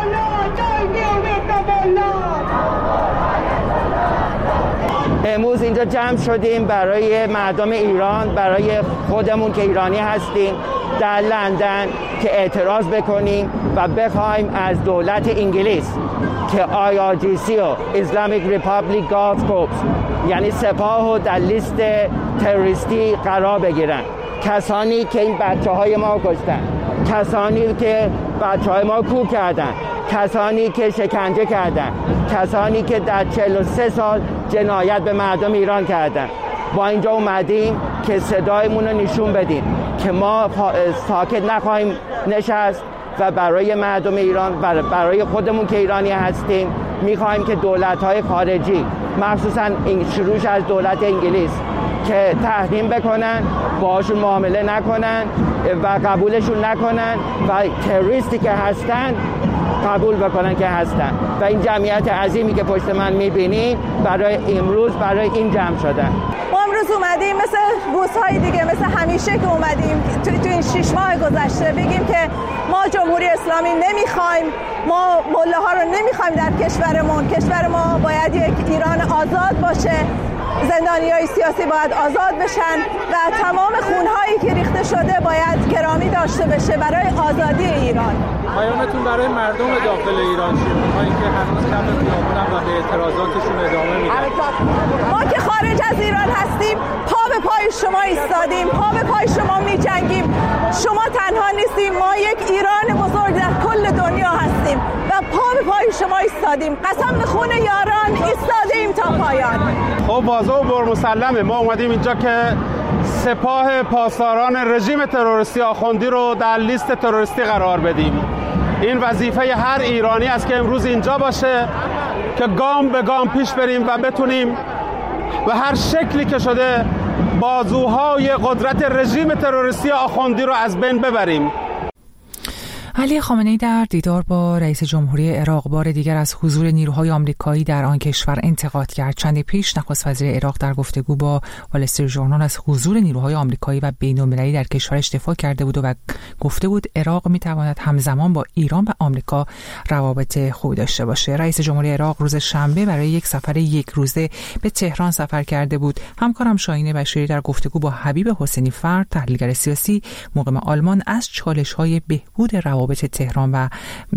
امروز اینجا جمع شدیم برای مردم ایران، برای خودمون که ایرانی هستیم در لندن، که اعتراض بکنیم و بخوایم از دولت انگلیس که IRGC و Islamic Republic Guards Corps یعنی سپاه و در لیست تروریستی قرار بگیرن. کسانی که این بچه‌های ما کشتن، کسانی که بچه‌های ما کوب کردن، کسانی که شکنجه کردن، کسانی که در 43 سال جنایت به مردم ایران کردن. با اینجا اومدیم که صدایمون رو نشون بدیم که ما ساکت نخواهیم نشست و برای مردم ایران، برای خودمون که ایرانی هستیم، میخوایم که دولت‌های خارجی، مخصوصا این شروعش از دولت انگلیس، که تحریم بکنن، باهاشون معامله نکنن و قبولشون نکنن و تروریستی که هستن قبول بکنن که هستن. و این جمعیت عظیمی که پشت من میبینید برای امروز برای این جمع شدن. ما امروز اومدیم مثل روزهای دیگه، مثل همیشه که اومدیم تو این 6 ماه گذشته بگیم که ما جمهوری اسلامی نمیخوایم، ما ملاها رو نمیخوایم در کشورمون. کشور ما باید یک ایران آزاد باشه، زندانیای سیاسی باید آزاد بشن و تمام خونهایی که ریخته شده باید گرامی داشته بشه برای آزادی ایران. پیامتون برای مردم داخل ایران چیه؟ اونهایی که هنوز کم خیابونن و به اعتراضاتشون ادامه میدن. ما که خارج از ایران هستیم پا به پای شما ایستادیم، پا به پای شما میجنگیم. شما تنها نیستیم، ما یک ایران بزرگ در کل دنیا هستیم و پا به پای شما ایستادیم. قسم به خون یاران ایستادیم تا پایان. خب واضح و برمسلمه، ما اومدیم اینجا که سپاه پاسداران رژیم تروریستی آخوندی رو در لیست تروریستی قرار بدیم. این وظیفه هر ایرانی است که امروز اینجا باشه، که گام به گام پیش بریم و بتونیم و هر شکلی که شده بازوهای قدرت رژیم تروریستی آخوندی رو از بین ببریم. علی خامنه‌ای در دیدار با رئیس جمهوری عراق بار دیگر از حضور نیروهای آمریکایی در آن کشور انتقاد کرد. چندی پیش نخست وزیر عراق در گفتگو با وال استریت ژورنال از حضور نیروهای آمریکایی و بین‌المللی در کشورش دفاع کرده بود و گفته بود عراق می‌تواند همزمان با ایران و آمریکا روابط خوبی داشته باشه. رئیس جمهوری عراق روز شنبه برای یک سفر یک روزه به تهران سفر کرده بود. همکارم شاهین بشیری در گفتگو با حبیب حسینی فرد، تحلیلگر سیاسی مقیم آلمان، از چالش‌های بهبود روابط تهران و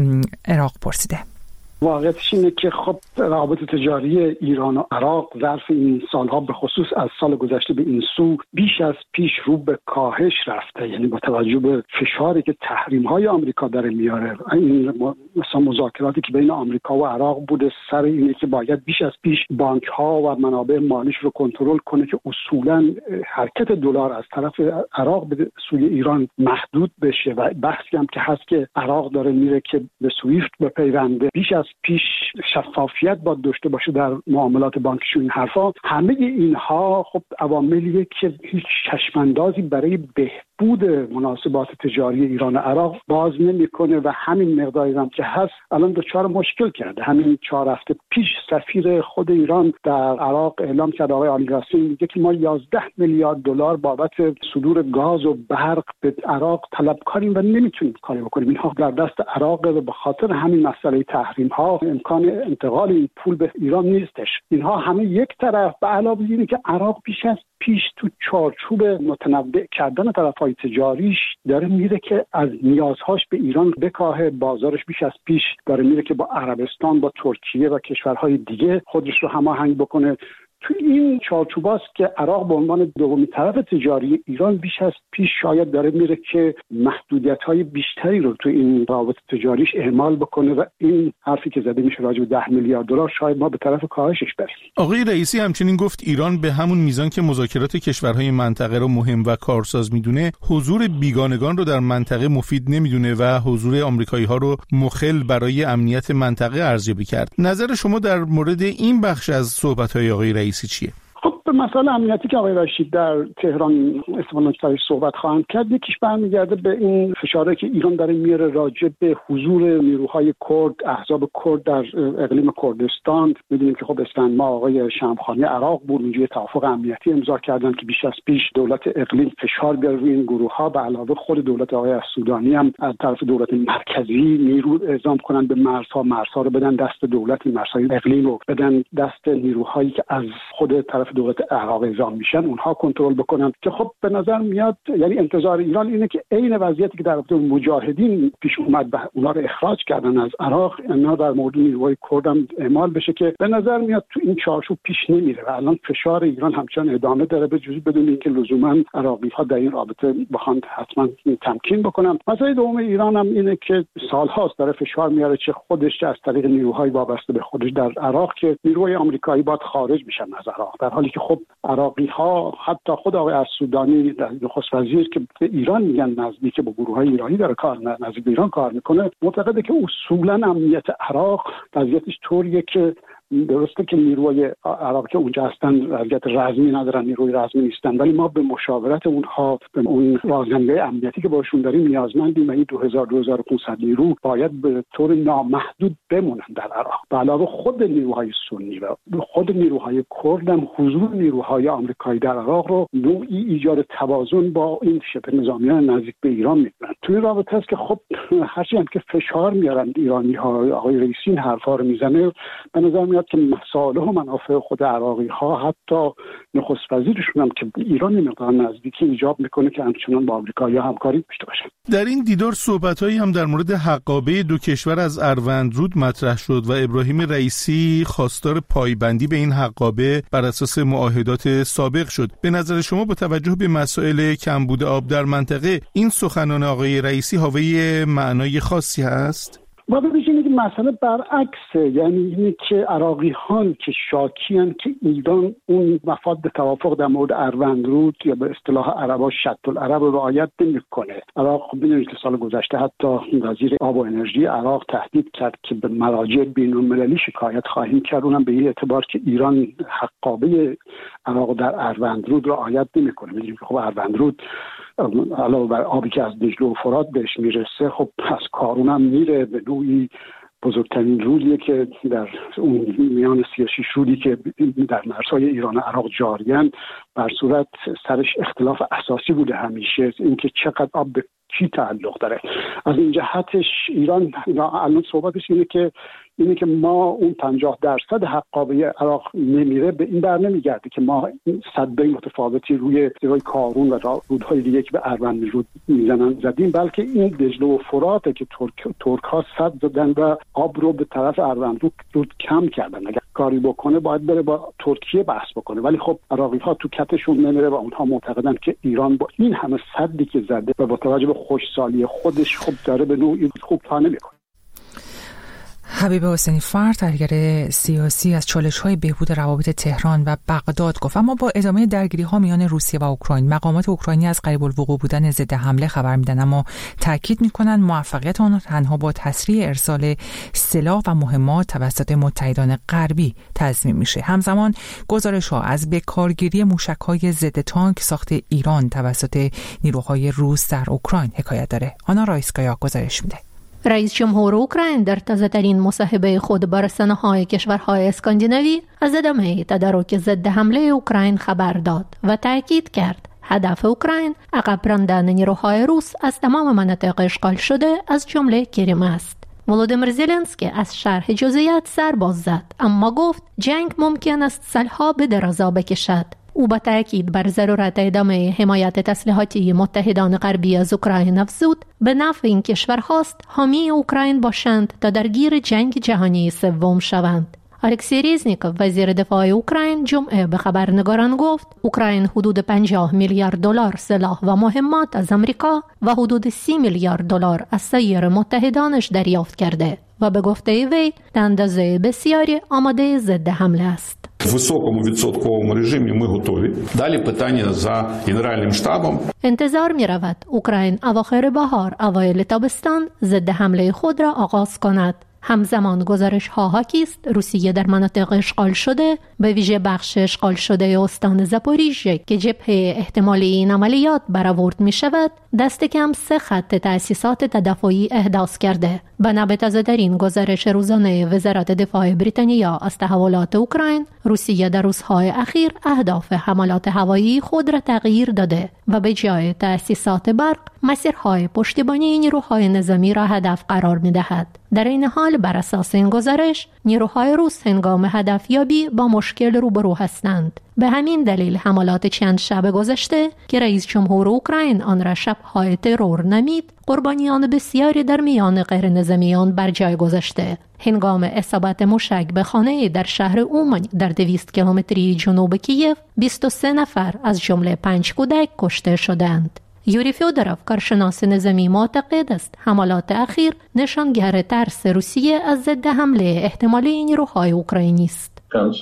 عراق پرسیده. واقعیتش اینه که خب روابط تجاری ایران و عراق ظرف این سالها به خصوص از سال گذشته به این سو بیش از پیش رو به کاهش رفته. یعنی با توجه به فشاری که تحریم‌های آمریکا داره میاره، این مثلا مذاکراتی که بین آمریکا و عراق بوده سر اینه که باید بیش از پیش بانک‌ها و منابع مالیش رو کنترل کنه که اصولاً حرکت دلار از طرف عراق به سوی ایران محدود بشه و بحثی هم که هست که عراق داره میره که به سویفت بپیونده، بیش از پیش شفافیت باید داشته باشه در معاملات بانکیش. این حرفا همه اینها خب عواملیه که هیچ چشماندازی برای بهبود مناسبات تجاری ایران و عراق باز نمیکنه و همین مقداری هم که هست الان دچار مشکل کرده. همین 4 هفته پیش سفیر خود ایران در عراق اعلام کرد، آقای علی قاسمی، میگه که ما 11 میلیارد دلار بابت صدور گاز و برق به عراق طلب کردیم و نمیتونیم کاری بکنیم. اینها در دست عراق و به خاطر همین مسئله تحریم ها امکان انتقال این پول به ایران نیستش. اینها همه یک طرف، به علاوه اینه که عراق بیش از پیش تو چارچوب متنوع کردن طرف‌های تجاریش داره میره که از نیازهاش به ایران بکاهه. بازارش بیش از پیش داره میره که با عربستان، با ترکیه و کشورهای دیگه خودش رو هماهنگ بکنه. تو این چارچوباست که عراق به عنوان دومین طرف تجاری ایران بیش از پیش شاید داره میره که محدودیت‌های بیشتری رو تو این روابط تجاریش اعمال بکنه و این حرفی که زده میشه راجع به 10 میلیارد دلار شاید ما به طرف کاهشش بریم. آقای رئیسی همچنین گفت ایران به همون میزان که مذاکرات کشورهای منطقه رو مهم و کارساز میدونه، حضور بیگانگان رو در منطقه مفید نمیدونه و حضور آمریکایی‌ها رو مخل برای امنیت منطقه ارزیابی کرد. نظر شما در مورد این بخش از صحبت‌های آقای رئیسی چیه؟ خب به مسئله امنیتی که آقای رشید در تهران استفاده کردن صحبت خواهند کرد، یکیش برمیگرده به این فشاری که ایران داره میاره راجع به حضور نیروهای کرد، احزاب کرد در اقلیم کردستان. میدونیم که خب اسفند ماه آقای شمخانی عراق بود، اونجا توافق امنیتی امضا کردن که بیش از پیش دولت اقلیم فشار بیاره روی این گروه‌ها. به علاوه خود دولت آقای السودانی هم از طرف دولت مرکزی نیرو اعزام کنن به مرزها رو بدن دست دولت، مرزهای اقلیم رو بدن دست نیروهایی که از خود طرف دولت عراق اعزام میشن، اونها کنترل بکنن. که خب به نظر میاد یعنی انتظار ایران اینه که عین وضعیتی که در رابطه با مجاهدین پیش اومد و اونا رو اخراج کردن از عراق، اینا در مورد نیروهای کرد هم اعمال بشه که به نظر میاد تو این چارچوب پیش نمیره و الان فشار ایران همچنان ادامه داره، به جز بدون اینکه لزوما عراقی‌ها در این رابطه بخوان حتما تمکین بکنن. مسئله دوم ایران هم اینه که سالهاست داره فشار میاره چه خودش از طریق نیروهای وابسته به خودش در عراق که نیروهای آمریکایی باید خارج میشن از عراق، در حالی که خب عراقی‌ها، حتی خود آقای السودانی نخست وزیر که به ایران میگن نزدیک به گروه‌های ایرانی داره نزدیک به ایران کار میکنه، معتقده که اصولاً امنیت عراق وضعیتش طوریه که درسته که نیروهای عراق که اونجا هستن وضعیت رزمی ندارن، نیروی رزمی نیستن، ولی ما به مشاورت اونها، به اون رازنده امنیتی که باشون داریم نیازمندیم و این 2500 نیرو باید به طور نامحدود بمونن در عراق. به علاوه خود نیروهای سنی و خود نیروهای کرد هم حضور نیروهای آمریکایی در عراق رو نوعی ایجاد توازن با این شبه نظامیان نزدیک به ایران میکنن. توی این رابطه است که خب هرچی هم که فشار میارن ایرانی‌ها، آقای رئیسی این حرفا رو میزنه، به نظر میاد که مصالح و منافع خود عراقی‌ها، حتی نخست وزیرشون هم که ایران مقدار نزدیکی ایجاب میکنه که همچنان با آمریکایی‌ها همکاری داشته باشن. در این دیدار صحبت‌هایی هم در مورد حقابه دو کشور از اروندرود مطرح شد و ابراهیم رئیسی خواستار پایبندی به این حقابه بر اساس معاهدات سابق شد. به نظر شما با توجه به مسائل کمبود آب در منطقه این سخنان آقای رئیسی حاوی معنای خاصی هست؟ ما ببینید که مسئله برعکسه، یعنی اینه که عراقی‌ها که شاکیان که ایران اون مفاد توافق در مورد اروندرود یا به اصطلاح عربا شط العرب رو رعایت نمی‌کنه. عراق خب می‌دونید که سال گذشته حتی وزیر آب و انرژی عراق تهدید کرد که به مراجع بین‌المللی شکایت خواهیم کرد، اونم به این اعتبار که ایران حقابه عراق در اروندرود رعایت نمیکنه. می‌دونیم که خب اروندرود علاوه بر آبی که از دجله و فرات بهش میرسه، خب از کارون هم میره، به نوعی بزرگترین رودیه که در اون میان 36 رودی که در مرزهای ایران و عراق جاریان، بر صورت سرش اختلاف اساسی بوده همیشه، اینکه چقدر آب به کی تعلق داره. از این جهتش ایران الان صحبتش اینه که ما اون 50% حقابه عراق نمیره، به این در نمیگرده که ما سدهای متفاوتی روی سرای کارون و رودهای دیگه که به اروندرود میزنن زدیم، بلکه این دجله و فراته که ترک ها سد زدن و آب رو به طرف اروندرود کم کردن. اگر کاری بکنه باید بره با ترکیه بحث بکنه، ولی خب عراقی ها تو کتشون نمیره و اونها معتقدن که ایران با این همه سدی که زده و با توجه به خوشسالی خودش خب داره به نوعی خوب تا نمیکنه. حبیب حسینی فر، تحلیلگر سیاسی، از چالش‌های بهبود روابط تهران و بغداد گفت. اما با ادامه درگیری‌ها میان روسیه و اوکراین، مقامات اوکراینی از قریب الوقوع بودن ضد حمله خبر میدن، اما تاکید میکنن موفقیت آن تنها با تسریع ارسال سلاح و مهمات توسط متحدان غربی تضمین میشه. همزمان گزارش‌ها از بکارگیری موشک‌های ضد تانک ساخت ایران توسط نیروهای روس در اوکراین حکایت داره. آنا رایسکایا گزارش میده. رئیس جمهور اوکراین در تازه‌ترین مصاحبه خود با رسانه‌های کشورهای اسکاندیناوی از ادامه تدارک ضد حمله اوکراین خبر داد و تاکید کرد هدف اوکراین عقب راندن نیروهای روس از تمام مناطق اشغال شده از جمله کریم است. ولودیمیر زلنسکی از شرح جزئیات سر باز زد، اما گفت جنگ ممکن است سالها به درازا بکشد. او با تاکید بر ضرورت ادامه حمایت تسلیحاتی متحدان غربی از اوکراین افزود به نفع این کشورهاست حامی اوکراین باشند تا درگیر جنگ جهانی سوم شوند. الکسی ریزنیکوف، وزیر دفاع اوکراین، جمعه به خبرنگاران گفت اوکراین حدود 50 میلیارد دلار سلاح و مهمات از آمریکا و حدود 30 میلیارد دلار از سایر متحدانش دریافت کرده و به گفته وی در اندازه بسیاری آماده ضد حمله است. В високому відсотковому режимі ми готові. Далі питання за Генеральним штабом. انتظار می رود اوکراین اواخر بهار اوایل تابستان ضد حمله خود را آغاز کند. همزمان گزارش ها حاکی است روسیه در مناطق اشغال شده، به ویژه بخش اشغال شده استان زاپوریژه که جبهه احتمالی این عملیات برآورد می شود، دست کم 3 خط تأسیسات تدافعی احداث کرده. بنا به تازه‌ترین گزارش روزانه وزارت دفاع بریتانیا از تحولات اوکراین، روسیه در روزهای اخیر اهداف حملات هوایی خود را تغییر داده و به جای تأسیسات برق، مسیرهای پشتیبانی نیروهای نظامی را هدف قرار می دهد. در این حال بر اساس این گزارش، نیروهای روس هنگام هدفیابی با مشکل روبرو هستند. به همین دلیل حملات چند شب گذشته که رئیس جمهور اوکراین آن را شب‌های ترور نامید، قربانیان بسیاری در میان غیر نظامیان بر جای گذاشته. هنگام اصابت موشک به خانه در شهر اومن در 200 کیلومتری جنوب کیف، 23 نفر از جمله 5 کودک کشته شدند. یوری فیودروف، کارشناس نظامی، معتقد است حملات اخیر نشانگر ترس روسیه از ضد حمله احتمالی نیروهای اوکراینی است.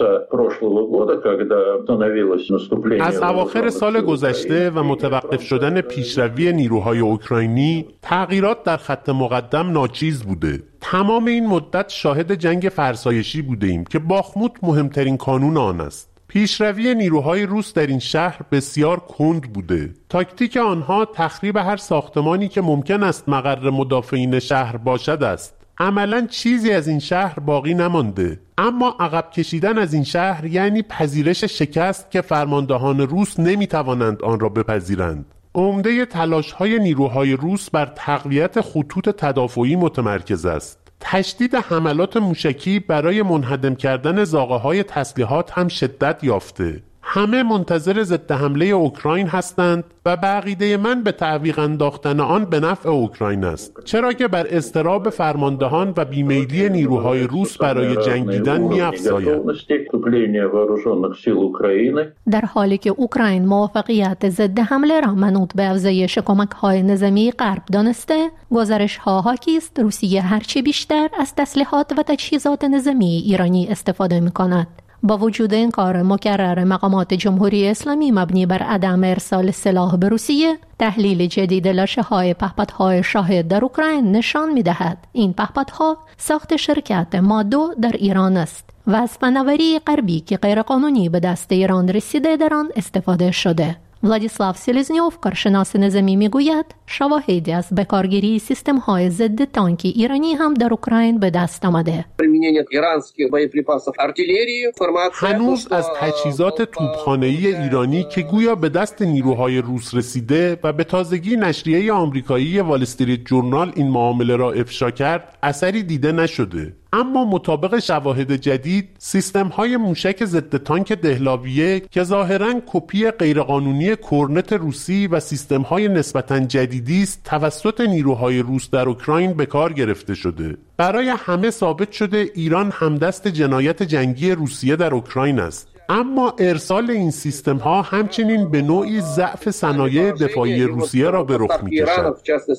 از اواخر سال گذشته و متوقف شدن پیشروی نیروهای اوکراینی، تغییرات در خط مقدم ناچیز بوده. تمام این مدت شاهد جنگ فرسایشی بودیم که باخموت مهمترین کانون آن است. پیشروی نیروهای روس در این شهر بسیار کند بوده. تاکتیک آنها تخریب هر ساختمانی که ممکن است مقر مدافعین شهر باشد است. عملاً چیزی از این شهر باقی نمانده. اما عقب کشیدن از این شهر یعنی پذیرش شکست که فرماندهان روس نمیتوانند آن را بپذیرند. عمده تلاش‌های نیروهای روس بر تقویت خطوط تدافعی متمرکز است. تشدید حملات موشکی برای منهدم کردن زاغه‌های تسلیحات هم شدت یافته. همه منتظر ضد حمله اوکراین هستند و به عقیده من به تعویق انداختن آن به نفع اوکراین است، چرا که بر اضطراب فرماندهان و بیمیلی نیروهای روس برای جنگیدن می‌افزاید. در حالی که اوکراین موفقیت ضد حمله را منوط به افزایش کمک‌های نظامی غرب دانسته، گزارش‌ها حاکی است روسیه هرچه بیشتر از تسلیحات و تجهیزات نظامی ایرانی استفاده می‌کند. با وجود انکار مکرر مقامات جمهوری اسلامی مبنی بر عدم ارسال سلاح به روسیه، تحلیل جدید لاشه‌های پهپادهای شاهد در اوکراین نشان می‌دهد این پهپادها ساخت شرکت ما2 در ایران است و از فناوری غربی که غیرقانونی به دست ایران رسیده در آن استفاده شده. ولادیسلاو سیلزنیوف، کارشناس نظامی، میگوید شواهدی از بکارگیری سیستم‌های ضد تانکی ایرانی هم در اوکراین به دست آمده. هنوز از تجهیزات توپخانه‌ای ایرانی که گویا به دست نیروهای روس رسیده و به تازگی نشریه آمریکایی وال استریت جورنال این معامله را افشا کرد، اثری دیده نشده. اما مطابق شواهد جدید، سیستم‌های موشک ضد تانک دهلاویه که ظاهراً کپی غیرقانونی کورنت روسی و سیستم‌های نسبتاً جدیدی است، توسط نیروهای روس در اوکراین به کار گرفته شده. برای همه ثابت شده ایران همدست جنایت جنگی روسیه در اوکراین است. اما ارسال این سیستم‌ها همچنین به نوعی ضعف صنایع دفاعی روسیه را به رخ می‌کشد.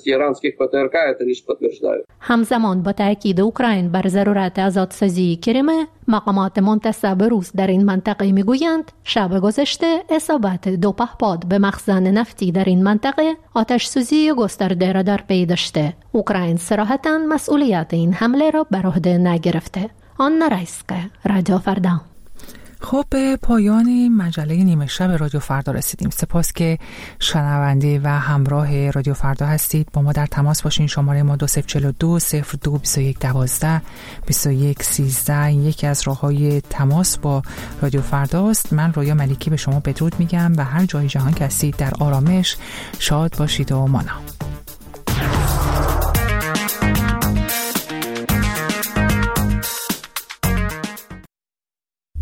همزمان با تأکید اوکراین بر ضرورت آزادسازی کریمه، مقامات منتسب روس در این منطقه میگویند شب گذشته اصابت 2 پهپاد به مخزن نفتی در این منطقه آتش‌سوزی گسترده را در پی داشته. اوکراین صراحتاً مسئولیت این حمله را بر عهده نگرفته. آنا رایسکا، رادیو فردا. خب به پایان مجله نیمه شب رادیو فردا رسیدیم. سپاس که شنونده و همراه رادیو فردا هستید. با ما در تماس باشین. شماره ما 2042 02 21 12 21 13 یکی از راههای تماس با رادیو فرداست. من رویا ملکی به شما بدرود میگم و هر جای جهان که هستید در آرامش شاد باشید و مانا.